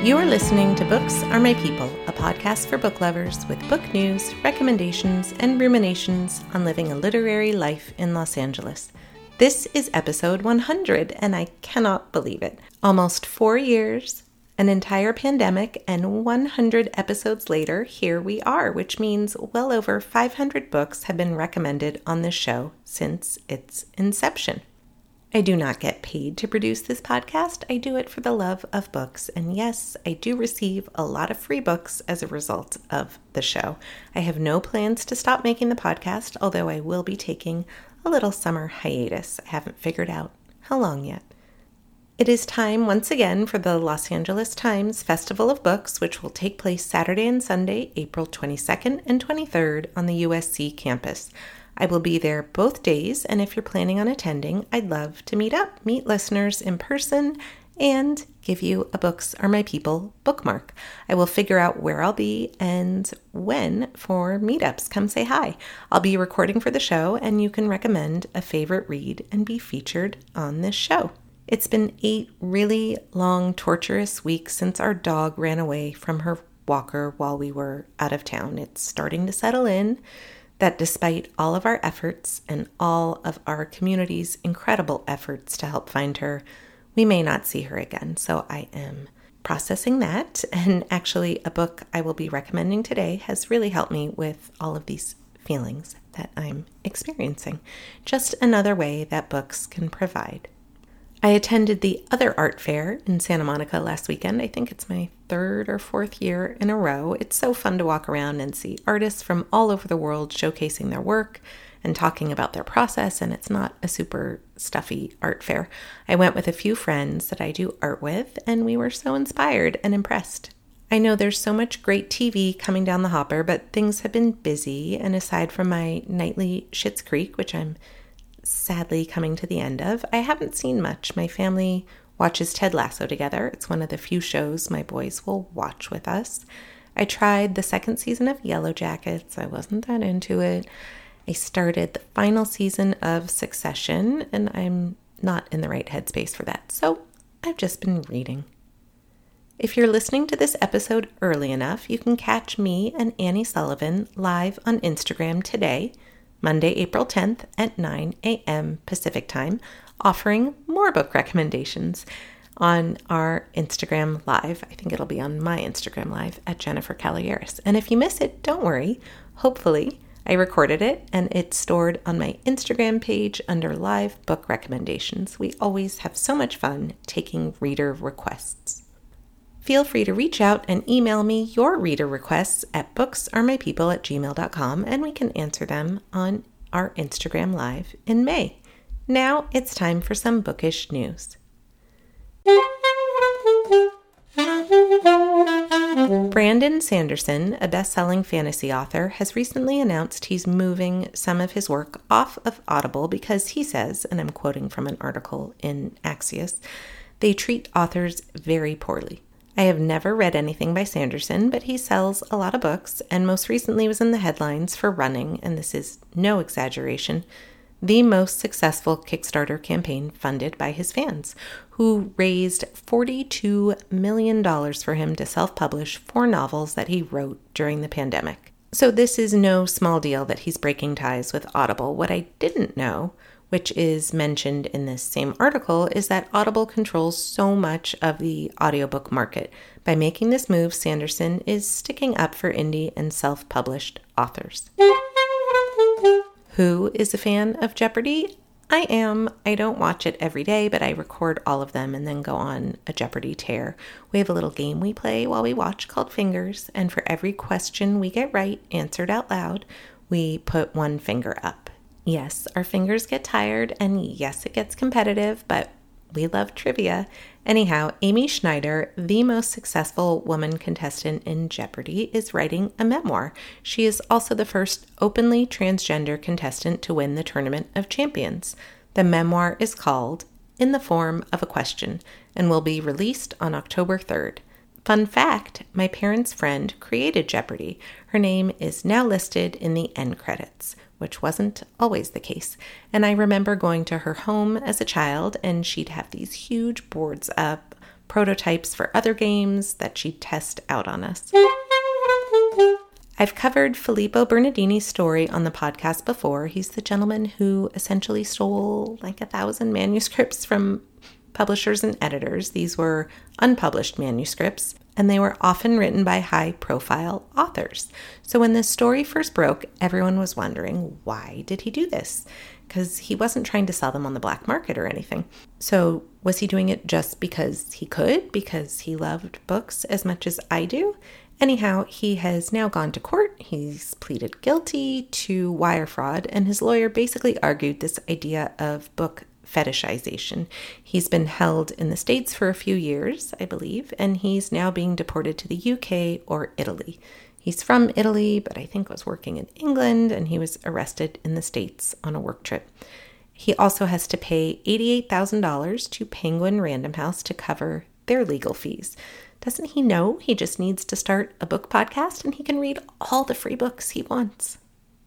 You are listening to Books Are My People, a podcast for book lovers with book news, recommendations, and ruminations on living a literary life in Los Angeles. This is episode 100, and I cannot believe it. Almost 4 years, an entire pandemic, and 100 episodes later, here we are, which means well over 500 books have been recommended on this show since its inception. I do not get paid to produce this podcast. I do it for the love of books. And yes, I do receive a lot of free books as a result of the show. I have no plans to stop making the podcast, although I will be taking a little summer hiatus. I haven't figured out how long yet. It is time once again for the Los Angeles Times Festival of Books, which will take place Saturday and Sunday, April 22nd and 23rd on the USC campus. I will be there both days, and if you're planning on attending, I'd love to meet listeners in person, and give you a Books Are My People bookmark. I will figure out where I'll be and when for meetups. Come say hi. I'll be recording for the show, and you can recommend a favorite read and be featured on this show. It's been 8 really long, torturous weeks since our dog ran away from her walker while we were out of town. It's starting to settle in that despite all of our efforts and all of our community's incredible efforts to help find her, we may not see her again. So I am processing that. And actually, a book I will be recommending today has really helped me with all of these feelings that I'm experiencing. Just another way that books can provide. I attended the other art fair in Santa Monica last weekend. I think it's my 3rd or 4th year in a row. It's so fun to walk around and see artists from all over the world showcasing their work and talking about their process, and it's not a super stuffy art fair. I went with a few friends that I do art with, and we were so inspired and impressed. I know there's so much great TV coming down the hopper, but things have been busy, and aside from my nightly Schitt's Creek, which I'm sadly coming to the end of, I haven't seen much. My family watches Ted Lasso together. It's one of the few shows my boys will watch with us. I tried the 2nd season of Yellow Jackets. I wasn't that into it. I started the final season of Succession, and I'm not in the right headspace for that. So I've just been reading. If you're listening to this episode early enough, you can catch me and Annie Sullivan live on Instagram today, Monday, April 10th at 9 a.m. Pacific Time, offering more book recommendations on our Instagram Live. I think it'll be on my Instagram Live at Jennifer Caliaris. And if you miss it, don't worry. Hopefully, I recorded it and it's stored on my Instagram page under Live Book Recommendations. We always have so much fun taking reader requests. Feel free to reach out and email me your reader requests at booksaremypeople@gmail.com, and we can answer them on our Instagram Live in May. Now it's time for some bookish news. Brandon Sanderson, a best-selling fantasy author, has recently announced he's moving some of his work off of Audible because he says, and I'm quoting from an article in Axios, they treat authors very poorly. I have never read anything by Sanderson, but he sells a lot of books and most recently was in the headlines for running, and this is no exaggeration, the most successful Kickstarter campaign funded by his fans, who raised $42 million for him to self-publish 4 novels that he wrote during the pandemic. So this is no small deal that he's breaking ties with Audible. What I didn't know, which is mentioned in this same article, is that Audible controls so much of the audiobook market. By making this move, Sanderson is sticking up for indie and self-published authors. Who is a fan of Jeopardy? I am. I don't watch it every day, but I record all of them and then go on a Jeopardy tear. We have a little game we play while we watch called Fingers, and for every question we get right, answered out loud, we put 1 finger up. Yes, our fingers get tired, and yes, it gets competitive, but we love trivia. Anyhow, Amy Schneider, the most successful woman contestant in Jeopardy, is writing a memoir. She is also the first openly transgender contestant to win the Tournament of Champions. The memoir is called In the Form of a Question and will be released on October 3rd. Fun fact, my parents' friend created Jeopardy! Her name is now listed in the end credits, which wasn't always the case. And I remember going to her home as a child, and she'd have these huge boards up prototypes for other games that she'd test out on us. I've covered Filippo Bernardini's story on the podcast before. He's the gentleman who essentially stole 1,000 manuscripts from publishers and editors. These were unpublished manuscripts, and they were often written by high-profile authors. So when this story first broke, everyone was wondering, why did he do this? Because he wasn't trying to sell them on the black market or anything. So was he doing it just because he could, because he loved books as much as I do? Anyhow, he has now gone to court. He's pleaded guilty to wire fraud, and his lawyer basically argued this idea of book fetishization. He's been held in the States for a few years, I believe, and he's now being deported to the UK or Italy. He's from Italy, but I think was working in England, and he was arrested in the States on a work trip. He also has to pay $88,000 to Penguin Random House to cover their legal fees. Doesn't he know he just needs to start a book podcast and he can read all the free books he wants?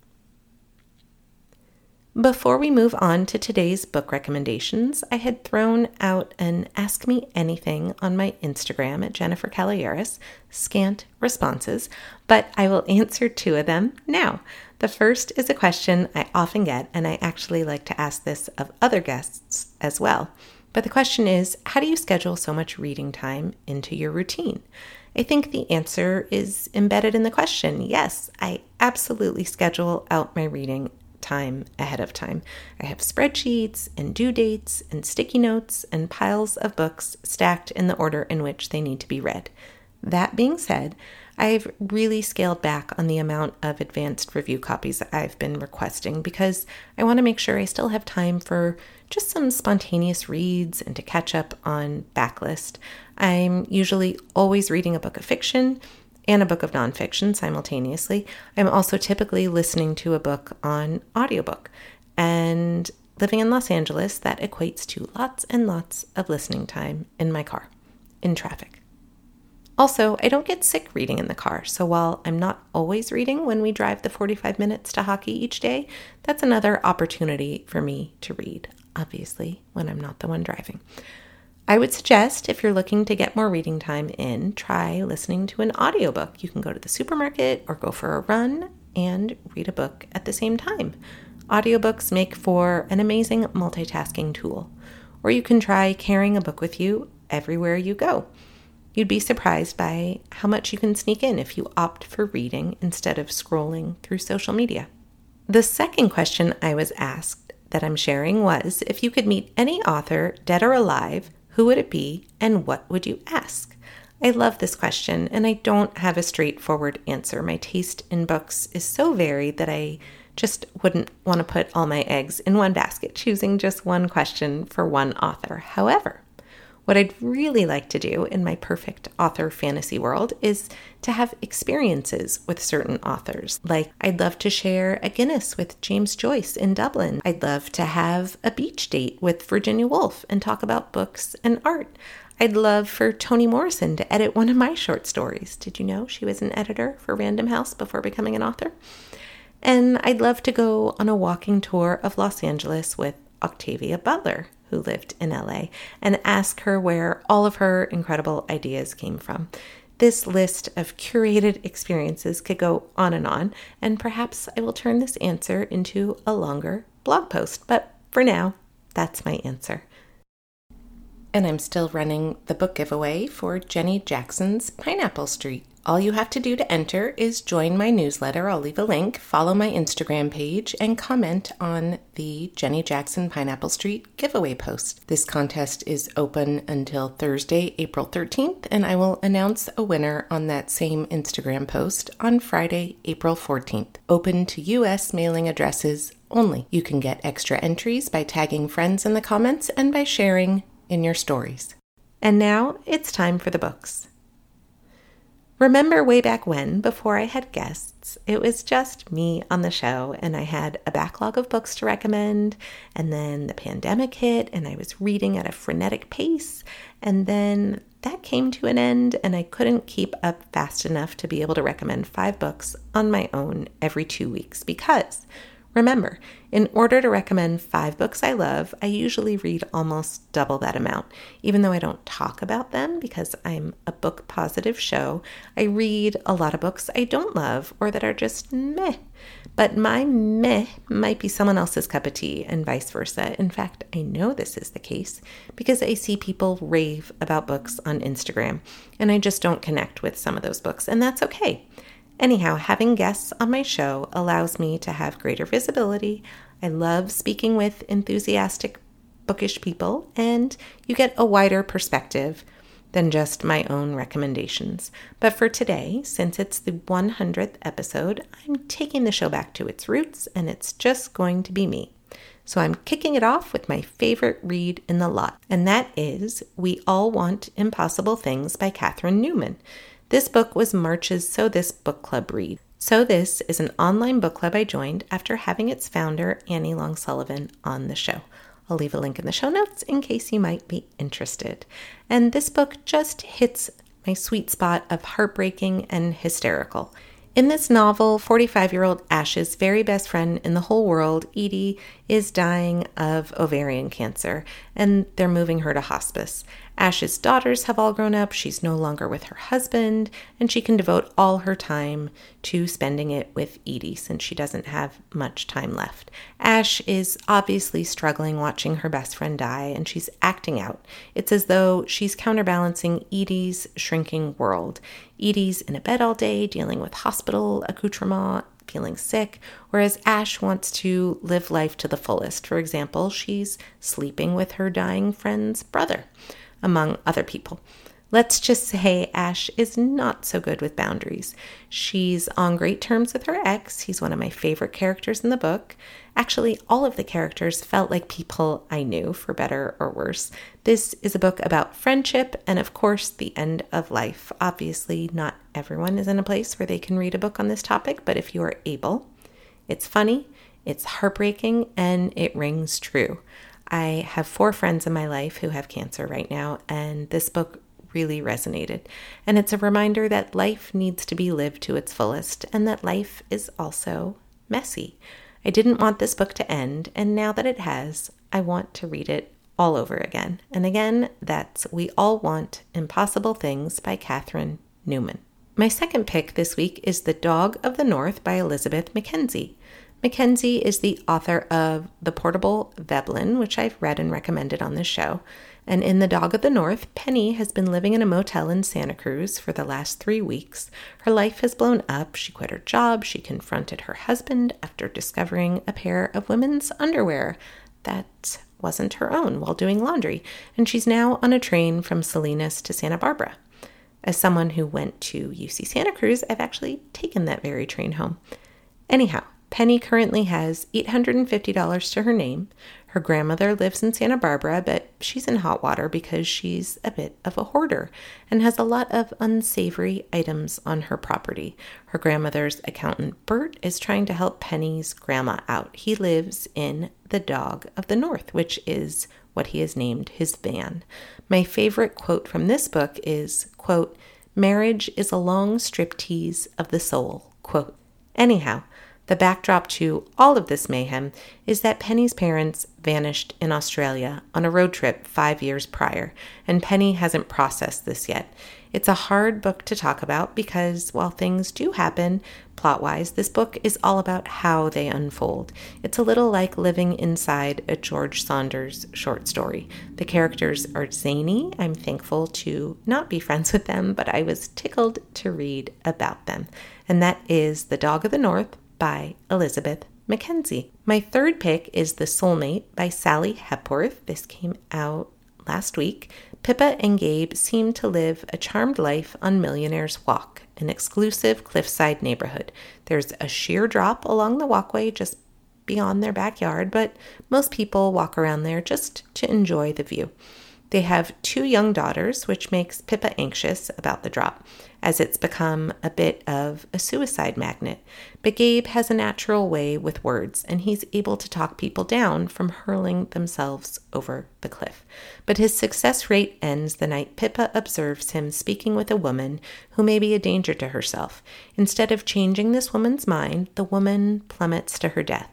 Before we move on to today's book recommendations, I had thrown out an Ask Me Anything on my Instagram at Jennifer Callayeras, scant responses, but I will answer 2 of them now. The first is a question I often get, and I actually like to ask this of other guests as well. But the question is, how do you schedule so much reading time into your routine? I think the answer is embedded in the question. Yes, I absolutely schedule out my reading time ahead of time. I have spreadsheets and due dates and sticky notes and piles of books stacked in the order in which they need to be read. That being said, I've really scaled back on the amount of advanced review copies that I've been requesting because I want to make sure I still have time for just some spontaneous reads and to catch up on backlist. I'm usually always reading a book of fiction and a book of nonfiction simultaneously. I'm also typically listening to a book on audiobook. And living in Los Angeles, that equates to lots and lots of listening time in my car, in traffic. Also, I don't get sick reading in the car, so while I'm not always reading when we drive the 45 minutes to hockey each day, that's another opportunity for me to read, obviously, when I'm not the one driving. I would suggest, if you're looking to get more reading time in, try listening to an audiobook. You can go to the supermarket or go for a run and read a book at the same time. Audiobooks make for an amazing multitasking tool. Or you can try carrying a book with you everywhere you go. You'd be surprised by how much you can sneak in if you opt for reading instead of scrolling through social media. The second question I was asked that I'm sharing was, if you could meet any author, dead or alive, who would it be and what would you ask? I love this question, and I don't have a straightforward answer. My taste in books is so varied that I just wouldn't want to put all my eggs in one basket, choosing just one question for one author. However, what I'd really like to do in my perfect author fantasy world is to have experiences with certain authors. Like, I'd love to share a Guinness with James Joyce in Dublin. I'd love to have a beach date with Virginia Woolf and talk about books and art. I'd love for Toni Morrison to edit one of my short stories. Did you know she was an editor for Random House before becoming an author? And I'd love to go on a walking tour of Los Angeles with Octavia Butler, who lived in LA, and ask her where all of her incredible ideas came from. This list of curated experiences could go on, and perhaps I will turn this answer into a longer blog post. But for now, that's my answer. And I'm still running the book giveaway for Jenny Jackson's Pineapple Street. All you have to do to enter is join my newsletter. I'll leave a link, follow my Instagram page, and comment on the Jenny Jackson Pineapple Street giveaway post. This contest is open until Thursday, April 13th, and I will announce a winner on that same Instagram post on Friday, April 14th. Open to U.S. mailing addresses only. You can get extra entries by tagging friends in the comments and by sharing in your stories. And now it's time for the books. Remember way back when, before I had guests, it was just me on the show, and I had a backlog of books to recommend, and then the pandemic hit, and I was reading at a frenetic pace, and then that came to an end, and I couldn't keep up fast enough to be able to recommend 5 books on my own every 2 weeks, because Remember, in order to recommend 5 books I love, I usually read almost double that amount. Even though I don't talk about them because I'm a book positive show, I read a lot of books I don't love or that are just meh. But my meh might be someone else's cup of tea and vice versa. In fact, I know this is the case because I see people rave about books on Instagram, and I just don't connect with some of those books, and that's okay. Anyhow, having guests on my show allows me to have greater visibility. I love speaking with enthusiastic, bookish people, and you get a wider perspective than just my own recommendations. But for today, since it's the 100th episode, I'm taking the show back to its roots, and it's just going to be me. So I'm kicking it off with my favorite read in the lot, and that is We All Want Impossible Things by Katherine Newman. This book was March's So This book club read. So This is an online book club I joined after having its founder, Annie Long Sullivan, on the show. I'll leave a link in the show notes in case you might be interested. And this book just hits my sweet spot of heartbreaking and hysterical. In this novel, 45-year-old Ash's very best friend in the whole world, Edie, is dying of ovarian cancer, and they're moving her to hospice. Ash's daughters have all grown up, she's no longer with her husband, and she can devote all her time to spending it with Edie since she doesn't have much time left. Ash is obviously struggling watching her best friend die, and she's acting out. It's as though she's counterbalancing Edie's shrinking world. Edie's in a bed all day, dealing with hospital accoutrement, feeling sick, whereas Ash wants to live life to the fullest. For example, she's sleeping with her dying friend's brother, among other people. Let's just say Ash is not so good with boundaries. She's on great terms with her ex. He's one of my favorite characters in the book. Actually, all of the characters felt like people I knew, for better or worse. This is a book about friendship and, of course, the end of life. Obviously, not everyone is in a place where they can read a book on this topic, but if you are able, it's funny, it's heartbreaking, and it rings true. I have 4 friends in my life who have cancer right now, and this book really resonated. And it's a reminder that life needs to be lived to its fullest and that life is also messy. I didn't want this book to end, and now that it has, I want to read it all over again. And again, that's We All Want Impossible Things by Katherine Newman. My second pick this week is The Dog of the North by Elizabeth Mackenzie. Mackenzie is the author of The Portable Veblen, which I've read and recommended on this show. And in The Dog of the North, Penny has been living in a motel in Santa Cruz for the last 3 weeks. Her life has blown up. She quit her job. She confronted her husband after discovering a pair of women's underwear that wasn't her own while doing laundry. And she's now on a train from Salinas to Santa Barbara. As someone who went to UC Santa Cruz, I've actually taken that very train home. Anyhow, Penny currently has $850 to her name. Her grandmother lives in Santa Barbara, but she's in hot water because she's a bit of a hoarder and has a lot of unsavory items on her property. Her grandmother's accountant, Bert, is trying to help Penny's grandma out. He lives in the Dog of the North, which is what he has named his van. My favorite quote from this book is, quote, "Marriage is a long striptease of the soul," quote. Anyhow, the backdrop to all of this mayhem is that Penny's parents vanished in Australia on a road trip 5 years prior, and Penny hasn't processed this yet. It's a hard book to talk about because while things do happen, plot-wise, this book is all about how they unfold. It's a little like living inside a George Saunders short story. The characters are zany. I'm thankful to not be friends with them, but I was tickled to read about them. And that is The Dog of the North by Elizabeth Mackenzie. My third pick is The Soulmate by Sally Hepworth. This came out last week. Pippa and Gabe seem to live a charmed life on Millionaire's Walk, an exclusive cliffside neighborhood. There's a sheer drop along the walkway just beyond their backyard, but most people walk around there just to enjoy the view. They have 2 young daughters, which makes Pippa anxious about the drop, as it's become a bit of a suicide magnet. But Gabe has a natural way with words, and he's able to talk people down from hurling themselves over the cliff. But his success rate ends the night Pippa observes him speaking with a woman who may be a danger to herself. Instead of changing this woman's mind, the woman plummets to her death.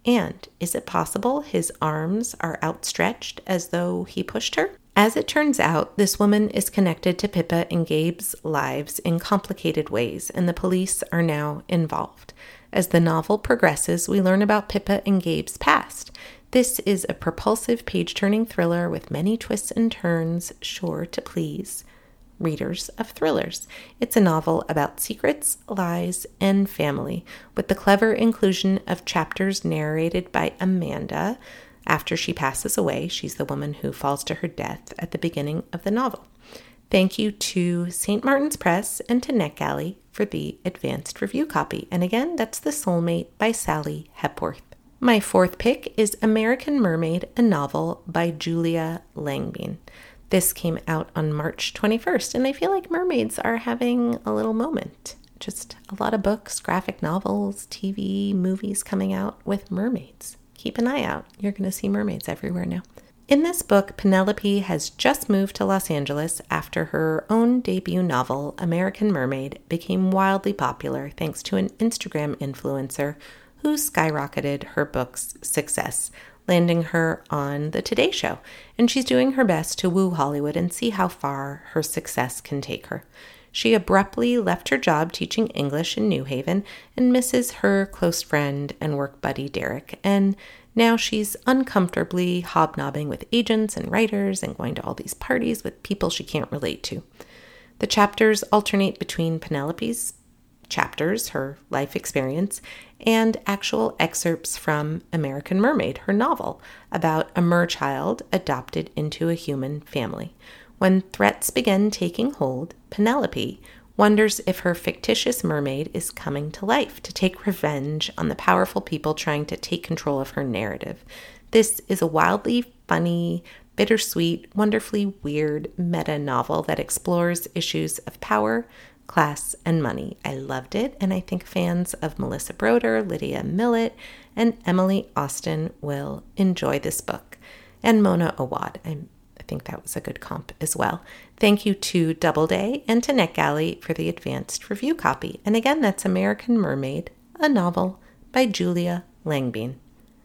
And is it possible his arms are outstretched as though he pushed her? As it turns out, this woman is connected to Pippa and Gabe's lives in complicated ways, and the police are now involved. As the novel progresses, we learn about Pippa and Gabe's past. This is a propulsive, page-turning thriller with many twists and turns, sure to please readers of thrillers. It's a novel about secrets, lies, and family, with the clever inclusion of chapters narrated by Amanda after she passes away. She's the woman who falls to her death at the beginning of the novel. Thank you to St. Martin's Press and to NetGalley for the advanced review copy. And again, that's The Soulmate by Sally Hepworth. My fourth pick is American Mermaid, a novel by Julia Langbein. This came out on March 21st, and I feel like mermaids are having a little moment. Just a lot of books, graphic novels, TV, movies coming out with mermaids. Keep an eye out. You're going to see mermaids everywhere now. In this book, Penelope has just moved to Los Angeles after her own debut novel, American Mermaid, became wildly popular thanks to an Instagram influencer who skyrocketed her book's success, landing her on The Today Show, and she's doing her best to woo Hollywood and see how far her success can take her. She abruptly left her job teaching English in New Haven and misses her close friend and work buddy Derek, and now she's uncomfortably hobnobbing with agents and writers and going to all these parties with people she can't relate to. The chapters alternate between Penelope's chapters, her life experience, and actual excerpts from American Mermaid, her novel about a merchild adopted into a human family. When threats begin taking hold, Penelope wonders if her fictitious mermaid is coming to life to take revenge on the powerful people trying to take control of her narrative. This is a wildly funny, bittersweet, wonderfully weird meta novel that explores issues of power, class, and money. I loved it, and I think fans of Melissa Broder, Lydia Millett, and Emily Austin will enjoy this book. And Mona Awad. I think that was a good comp as well. Thank you to Doubleday and to NetGalley for the advanced review copy. And again, that's American Mermaid, a novel by Julia Langbein.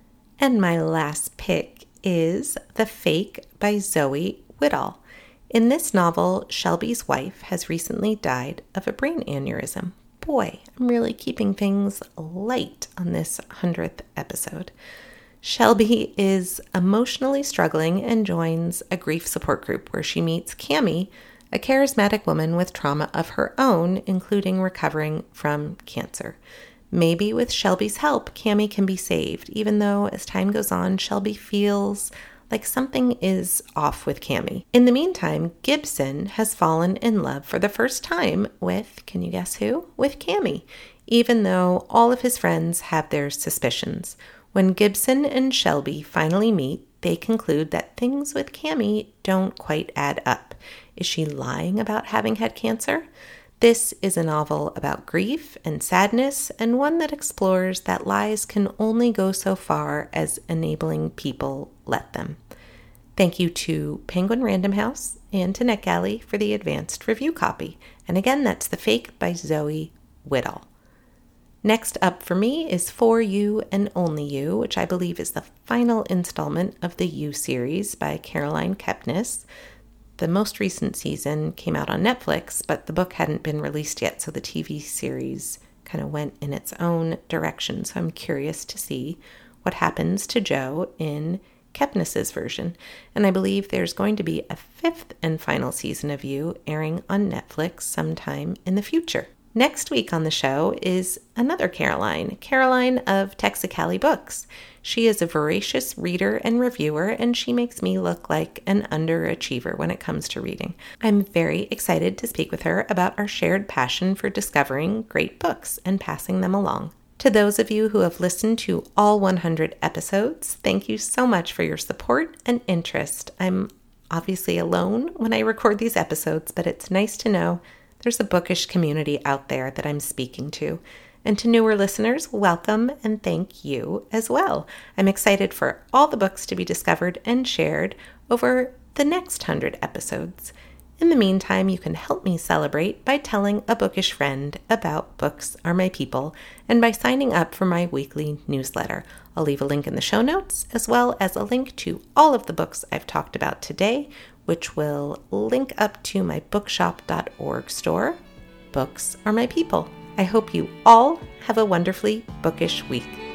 And my last pick is The Fake by Zoe Whittall. In this novel, Shelby's wife has recently died of a brain aneurysm. Boy, I'm really keeping things light on this 100th episode. Shelby is emotionally struggling and joins a grief support group where she meets Cammie, a charismatic woman with trauma of her own, including recovering from cancer. Maybe with Shelby's help, Cammie can be saved, even though as time goes on, Shelby feels like something is off with Cammie. In the meantime, Gibson has fallen in love for the first time with, can you guess who? With Cammie, even though all of his friends have their suspicions. When Gibson and Shelby finally meet, they conclude that things with Cammie don't quite add up. Is she lying about having had cancer? This is a novel about grief and sadness, and one that explores that lies can only go so far as enabling people let them. Thank you to Penguin Random House and to NetGalley for the advanced review copy. And again, that's The Fake by Zoe Whittall. Next up for me is For You and Only You, which I believe is the final installment of the You series by Caroline Kepnes. The most recent season came out on Netflix, but the book hadn't been released yet, so the TV series kind of went in its own direction. So I'm curious to see what happens to Jo in Kepnes's version. And I believe there's going to be a 5th and final season of You airing on Netflix sometime in the future. Next week on the show is another Caroline of Texicali Books. She is a voracious reader and reviewer, and she makes me look like an underachiever when it comes to reading. I'm very excited to speak with her about our shared passion for discovering great books and passing them along. To those of you who have listened to all 100 episodes, thank you so much for your support and interest. I'm obviously alone when I record these episodes, but it's nice to know there's a bookish community out there that I'm speaking to. And to newer listeners, welcome and thank you as well. I'm excited for all the books to be discovered and shared over the next 100 episodes. In the meantime, you can help me celebrate by telling a bookish friend about Books Are My People and by signing up for my weekly newsletter. I'll leave a link in the show notes, as well as a link to all of the books I've talked about today, which will link up to my bookshop.org store. Books Are My People. I hope you all have a wonderfully bookish week.